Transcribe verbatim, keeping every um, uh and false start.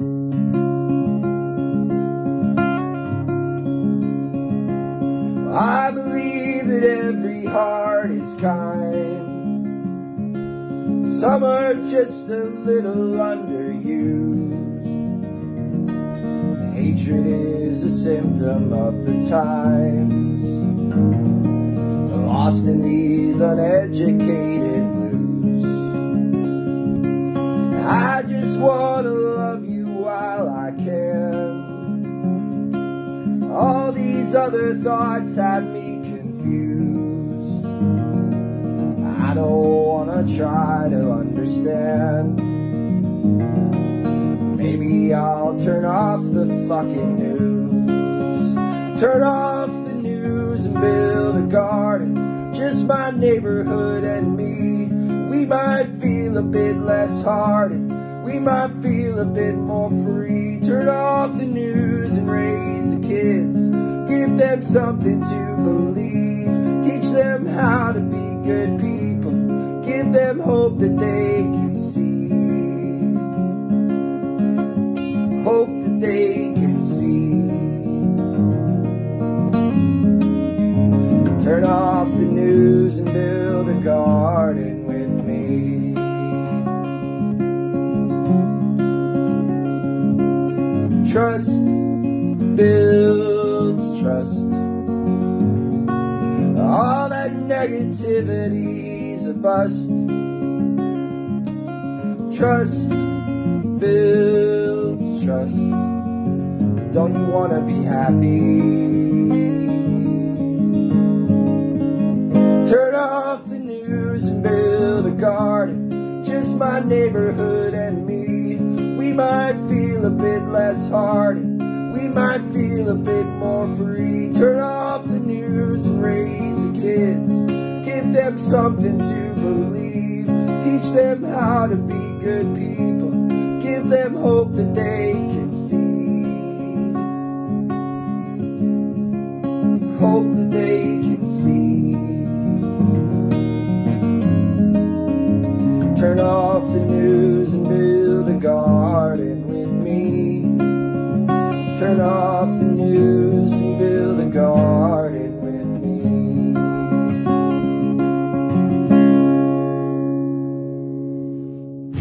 I believe that every heart is kind. Some are just a little underused. Hatred is a symptom of the times, lost in these uneducated blues. I just want to love you while I can. All these other thoughts have me confused. I don't want to try to understand. Maybe I'll turn off the fucking news. Turn off the news and build a garden. Just my neighborhood and me. We might feel a bit less hardened. We might feel a bit more free. Turn off the news and raise the kids. Give them something to believe. Teach them how to be good people. Give them hope that they can see. Hope that they can see. Turn off the news and build a garden with me. Trust builds trust. All that negativity's a bust. Trust builds trust. Don't you wanna be happy? Turn off the news and build a garden. Just my neighborhood and me. We might feel a bit less hardened. We might feel a bit more free. Turn off the news and raise the kids. Give them something to believe. Teach them how to be good people. Give them hope that they can see. Hope that they can see. Turn off the news and build a garden with me. Turn off the news and build a garden